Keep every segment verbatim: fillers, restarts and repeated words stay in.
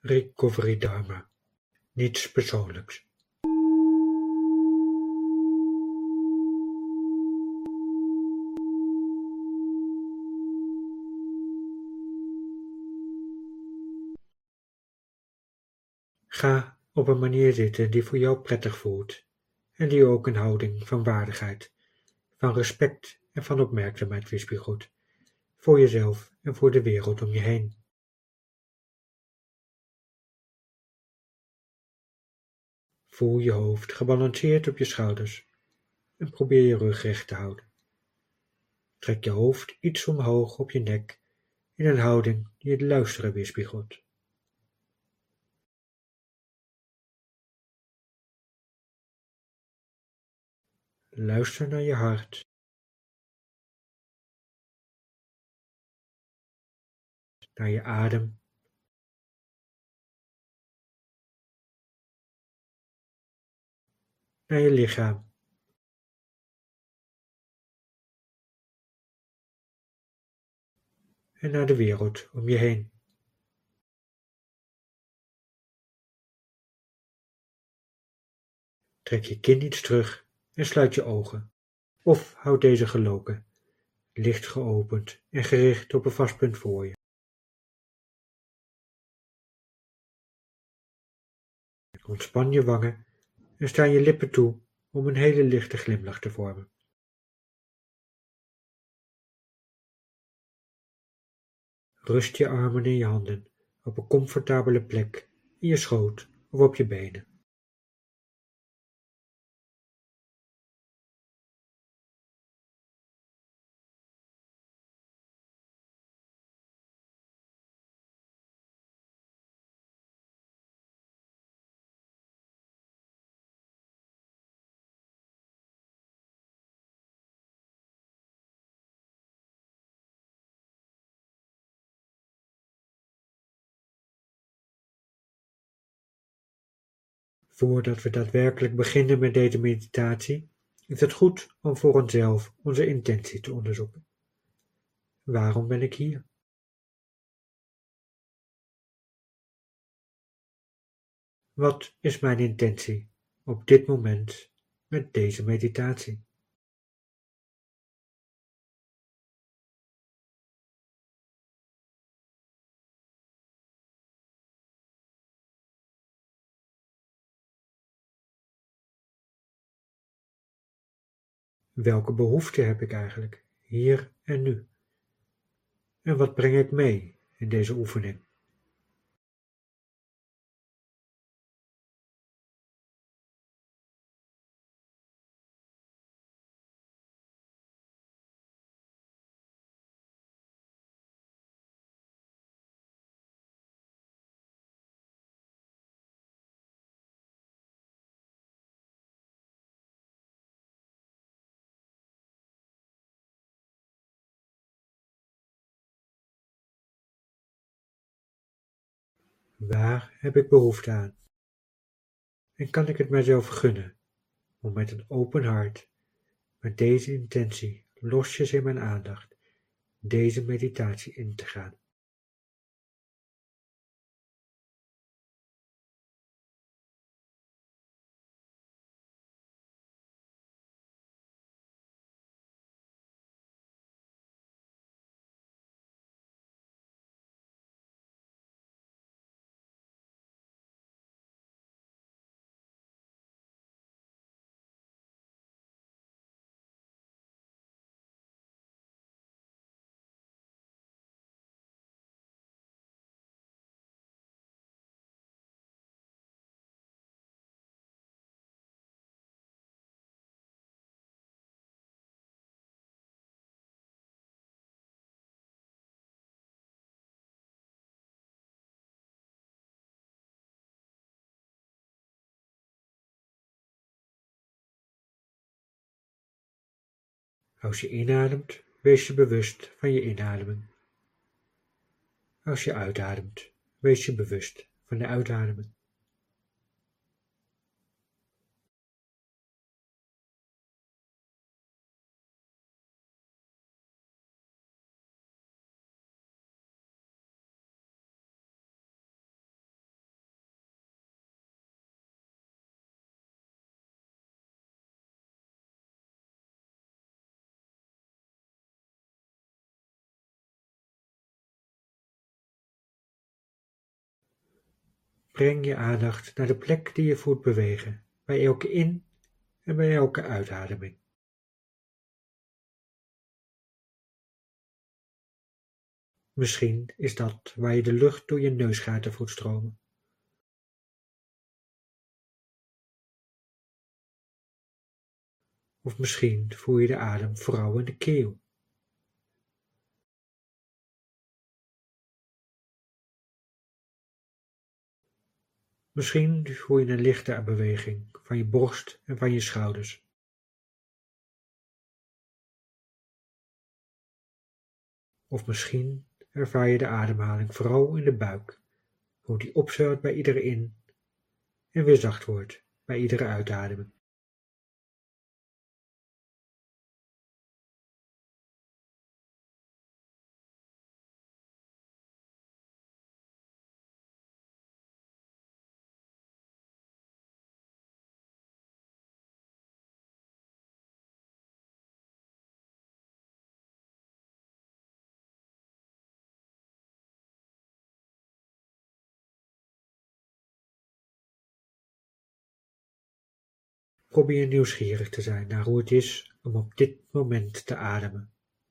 Recovery Dharma. Niets persoonlijks. Ga op een manier zitten die voor jou prettig voelt en die ook een houding van waardigheid, van respect en van opmerkzaamheid weerspiegelt, voor jezelf en voor de wereld om je heen. Voel je hoofd gebalanceerd op je schouders en probeer je rug recht te houden. Trek je hoofd iets omhoog op je nek in een houding die het luisteren weerspiegelt. Luister naar je hart, naar je adem, naar je lichaam. En naar de wereld om je heen. Trek je kin iets terug en sluit je ogen, of houd deze geloken, licht geopend en gericht op een vast punt voor je. Ontspan je wangen en sta je lippen toe om een hele lichte glimlach te vormen. Rust je armen en je handen op een comfortabele plek in je schoot of op je benen. Voordat we daadwerkelijk beginnen met deze meditatie, is het goed om voor onszelf onze intentie te onderzoeken. Waarom ben ik hier? Wat is mijn intentie op dit moment met deze meditatie? Welke behoeften heb ik eigenlijk, hier en nu? En wat breng ik mee in deze oefening? Waar heb ik behoefte aan? En kan ik het mijzelf gunnen om met een open hart, met deze intentie losjes in mijn aandacht, deze meditatie in te gaan? Als je inademt, wees je bewust van je inademing. Als je uitademt, wees je bewust van de uitademing. Breng je aandacht naar de plek die je voelt bewegen, bij elke in- en bij elke uitademing. Misschien is dat waar je de lucht door je neusgaten voelt stromen. Of misschien voel je de adem vooral in de keel. Misschien voel je een lichte beweging van je borst en van je schouders. Of misschien ervaar je de ademhaling vooral in de buik, hoe die opzwelt bij iedere in- en weer zacht wordt bij iedere uitademing. Probeer nieuwsgierig te zijn naar hoe het is om op dit moment te ademen.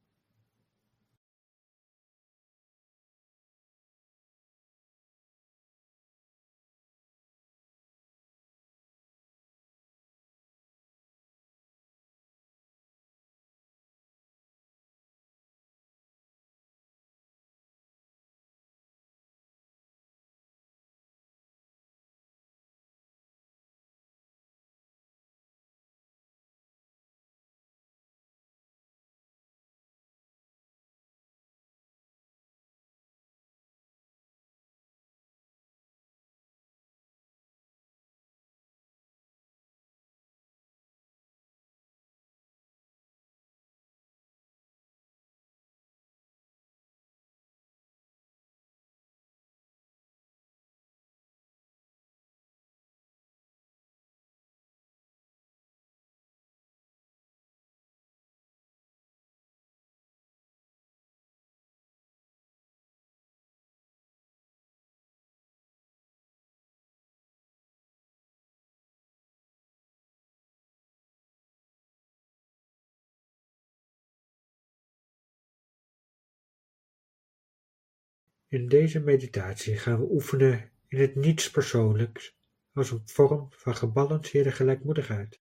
In deze meditatie gaan we oefenen in het niets persoonlijks als een vorm van gebalanceerde gelijkmoedigheid.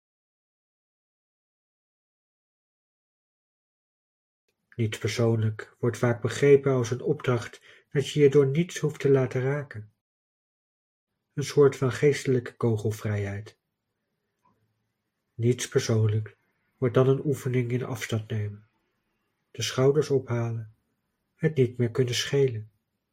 Niets persoonlijk wordt vaak begrepen als een opdracht dat je je door niets hoeft te laten raken. Een soort van geestelijke kogelvrijheid. Niets persoonlijk wordt dan een oefening in afstand nemen, de schouders ophalen, het niet meer kunnen schelen.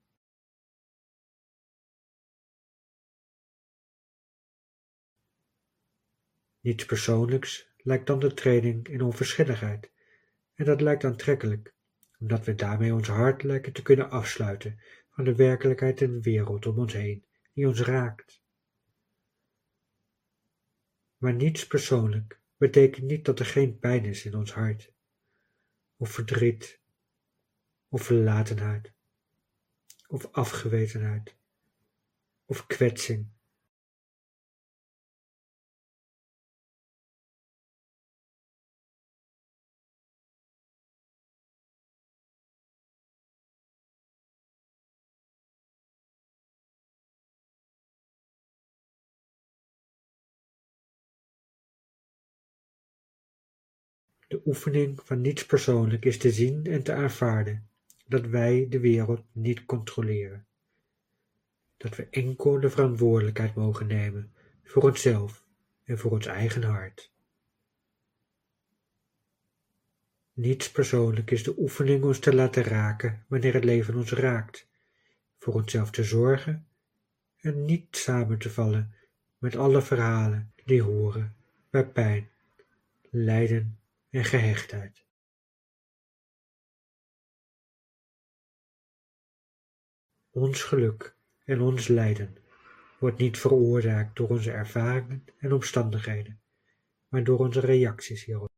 Niets persoonlijks lijkt dan de training in onverschilligheid, en dat lijkt aantrekkelijk, omdat we daarmee ons hart lijken te kunnen afsluiten van de werkelijkheid en de wereld om ons heen, die ons raakt. Maar niets persoonlijk betekent niet dat er geen pijn is in ons hart, of verdriet, of verlatenheid, of afgewezenheid, of kwetsing. De oefening van niets persoonlijk is te zien en te aanvaarden dat wij de wereld niet controleren. Dat we enkel de verantwoordelijkheid mogen nemen voor onszelf en voor ons eigen hart. Niets persoonlijk is de oefening ons te laten raken wanneer het leven ons raakt, voor onszelf te zorgen en niet samen te vallen met alle verhalen die horen bij pijn, lijden en gehechtheid. Ons geluk en ons lijden wordt niet veroorzaakt door onze ervaringen en omstandigheden, maar door onze reacties hierop.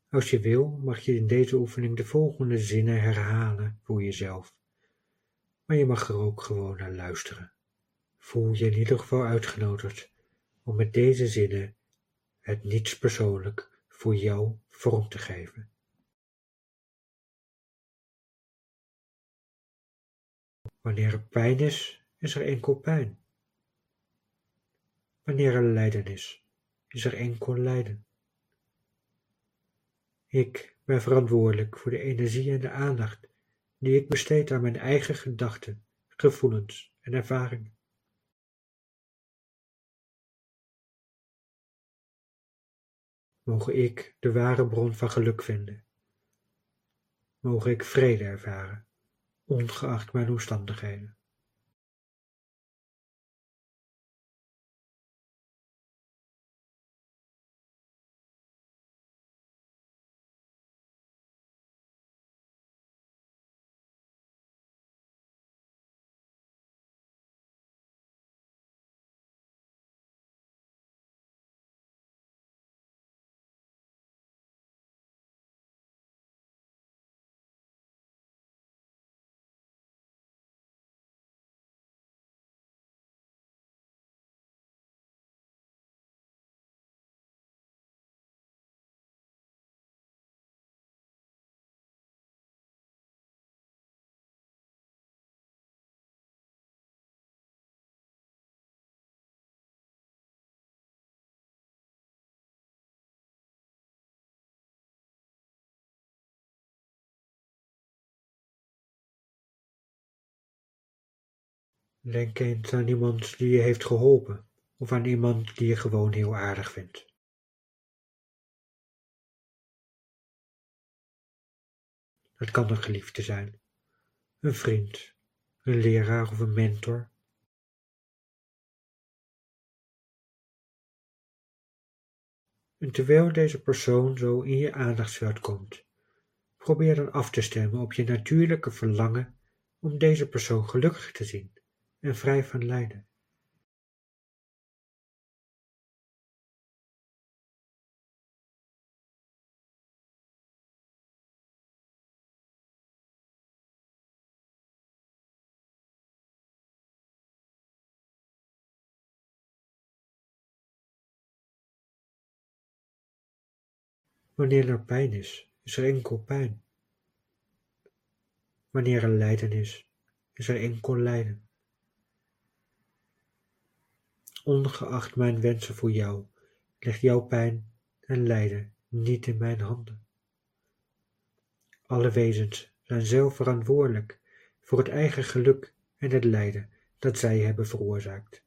Als je wil, mag je in deze oefening de volgende zinnen herhalen voor jezelf, maar je mag er ook gewoon naar luisteren. Voel je in ieder geval uitgenodigd om met deze zinnen het niets persoonlijk voor jou vorm te geven. Wanneer er pijn is, is er enkel pijn. Wanneer er lijden is, is er enkel lijden. Ik ben verantwoordelijk voor de energie en de aandacht die ik besteed aan mijn eigen gedachten, gevoelens en ervaringen. Moge ik de ware bron van geluk vinden. Moge ik vrede ervaren, ongeacht mijn omstandigheden. Denk eens aan iemand die je heeft geholpen, of aan iemand die je gewoon heel aardig vindt. Het kan een geliefde zijn, een vriend, een leraar of een mentor. En terwijl deze persoon zo in je aandachtsveld komt, probeer dan af te stemmen op je natuurlijke verlangen om deze persoon gelukkig te zien en vrij van lijden. Wanneer er pijn is, is er enkel pijn. Wanneer er lijden is, is er enkel lijden. Ongeacht mijn wensen voor jou, ligt jouw pijn en lijden niet in mijn handen. Alle wezens zijn zelf verantwoordelijk voor het eigen geluk en het lijden dat zij hebben veroorzaakt.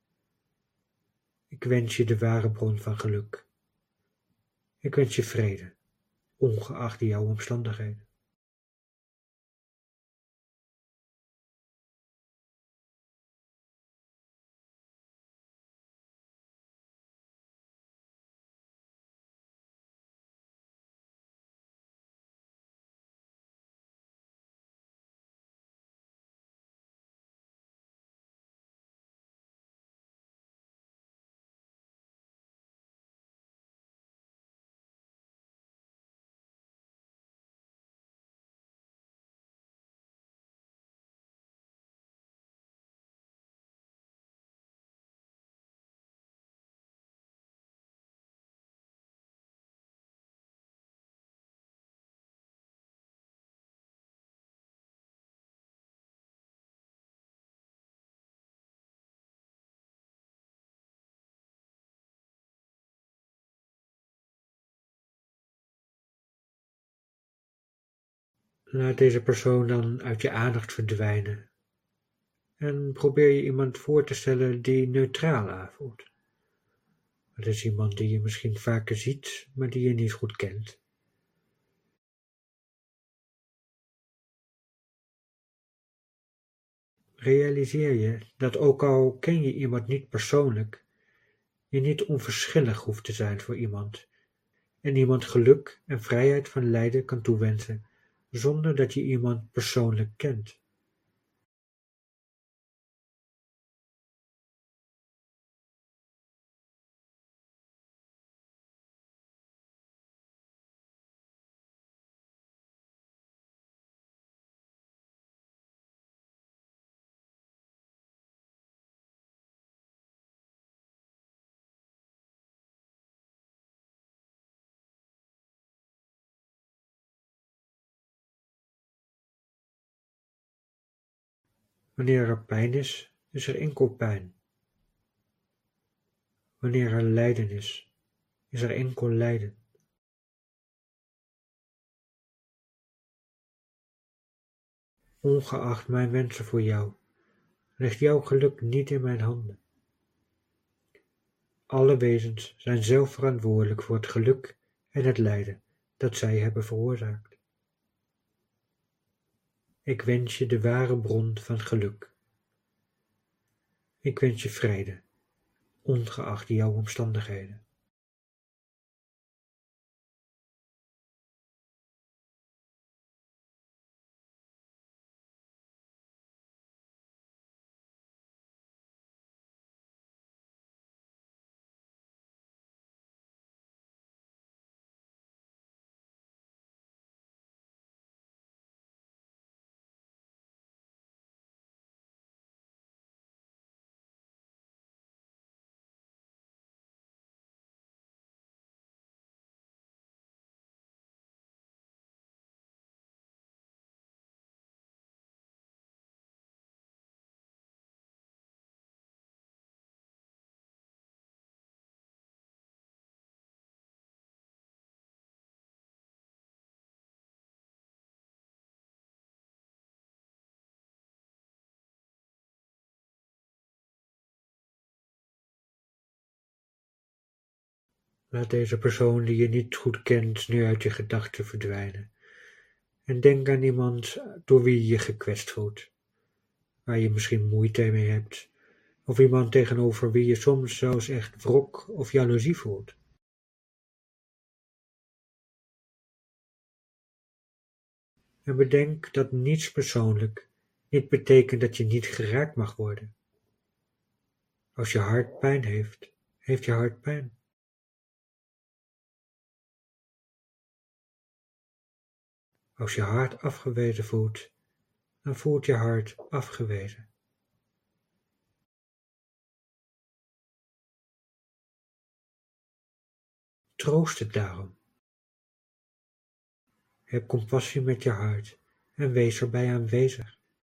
Ik wens je de ware bron van geluk. Ik wens je vrede, ongeacht jouw omstandigheden. Laat deze persoon dan uit je aandacht verdwijnen en probeer je iemand voor te stellen die neutraal aanvoelt. Het is iemand die je misschien vaker ziet, maar die je niet goed kent. Realiseer je dat ook al ken je iemand niet persoonlijk, je niet onverschillig hoeft te zijn voor iemand en iemand geluk en vrijheid van lijden kan toewensen zonder dat je iemand persoonlijk kent. Wanneer er pijn is, is er enkel pijn. Wanneer er lijden is, is er enkel lijden. Ongeacht mijn wensen voor jou, ligt jouw geluk niet in mijn handen. Alle wezens zijn zelf verantwoordelijk voor het geluk en het lijden dat zij hebben veroorzaakt. Ik wens je de ware bron van geluk. Ik wens je vrede, ongeacht jouw omstandigheden. Laat deze persoon die je niet goed kent nu uit je gedachten verdwijnen. En denk aan iemand door wie je je gekwetst voelt, waar je misschien moeite mee hebt, of iemand tegenover wie je soms zelfs echt wrok of jaloezie voelt. En bedenk dat niets persoonlijk niet betekent dat je niet geraakt mag worden. Als je hart pijn heeft, heeft je hart pijn. Als je hart afgewezen voelt, dan voelt je hart afgewezen. Troost het daarom. Heb compassie met je hart en wees erbij aanwezig.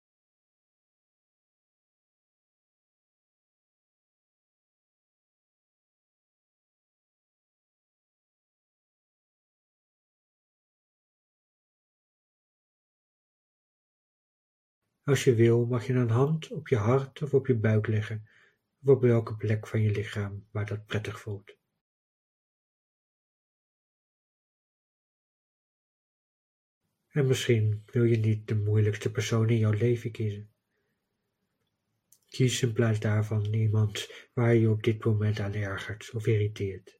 Als je wil, mag je een hand op je hart of op je buik leggen, of op welke plek van je lichaam waar dat prettig voelt. En misschien wil je niet de moeilijkste persoon in jouw leven kiezen. Kies in plaats daarvan iemand waar je je op dit moment aan ergert of irriteert.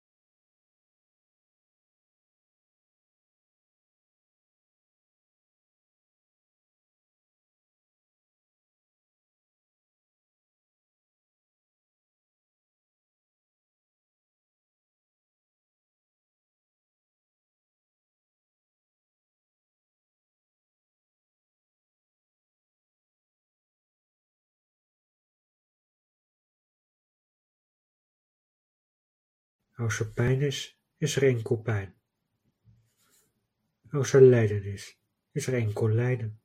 Als er pijn is, is er enkel pijn. Als er lijden is, is er enkel lijden.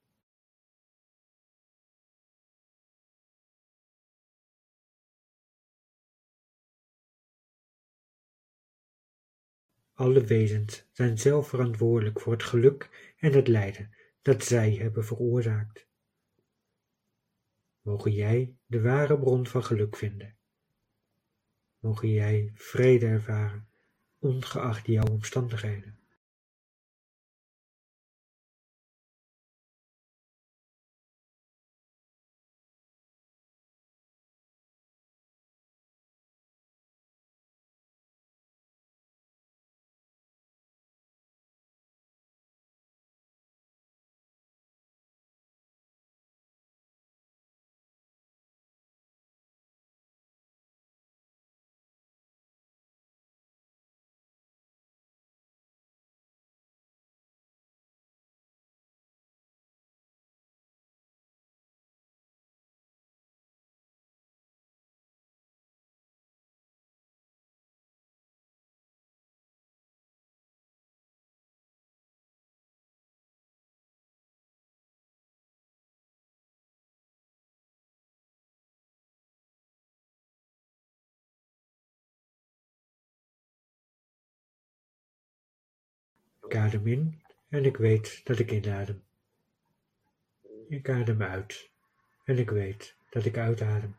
Alle wezens zijn zelf verantwoordelijk voor het geluk en het lijden dat zij hebben veroorzaakt. Mogen jij de ware bron van geluk vinden. Mogen jij vrede ervaren, ongeacht jouw omstandigheden. Ik adem in en ik weet dat ik inadem. Ik adem uit en ik weet dat ik uitadem.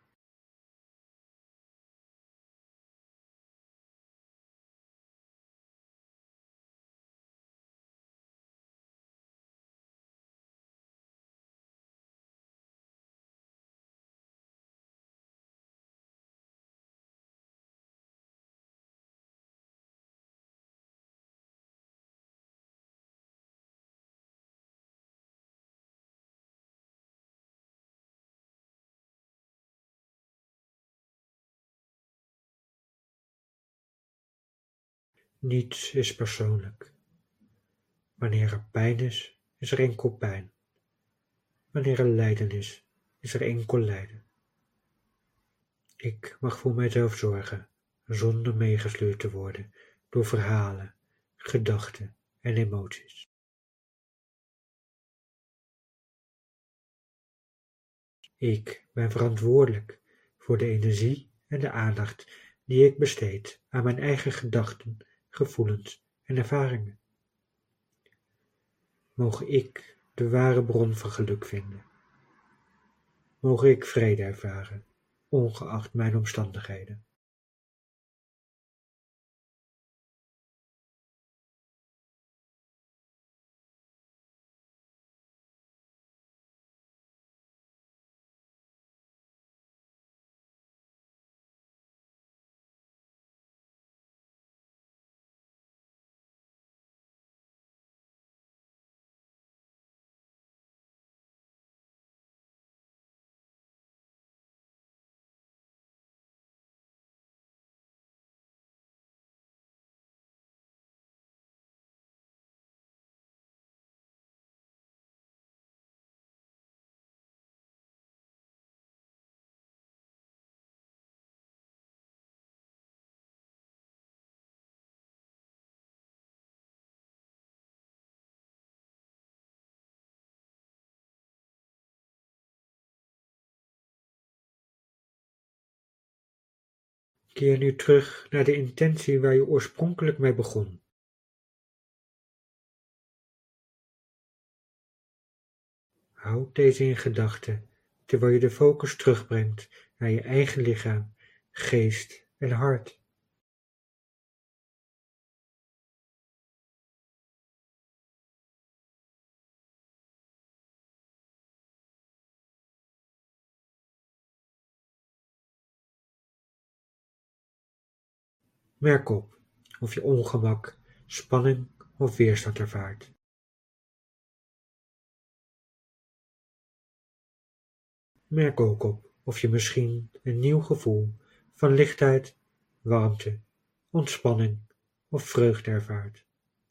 Niets is persoonlijk. Wanneer er pijn is, is er enkel pijn. Wanneer er lijden is, is er enkel lijden. Ik mag voor mijzelf zorgen, zonder meegesleurd te worden door verhalen, gedachten en emoties. Ik ben verantwoordelijk voor de energie en de aandacht die ik besteed aan mijn eigen gedachten, gevoelens en ervaringen. Moge ik de ware bron van geluk vinden. Moge ik vrede ervaren, ongeacht mijn omstandigheden. Keer nu terug naar de intentie waar je oorspronkelijk mee begon. Houd deze in gedachten, terwijl je de focus terugbrengt naar je eigen lichaam, geest en hart. Merk op of je ongemak, spanning of weerstand ervaart. Merk ook op of je misschien een nieuw gevoel van lichtheid, warmte, ontspanning of vreugde ervaart.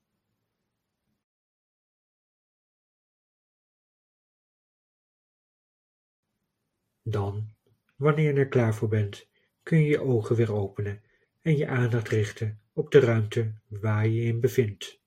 Dan, wanneer je er klaar voor bent, kun je je ogen weer openen en je aandacht richten op de ruimte waar je je in bevindt.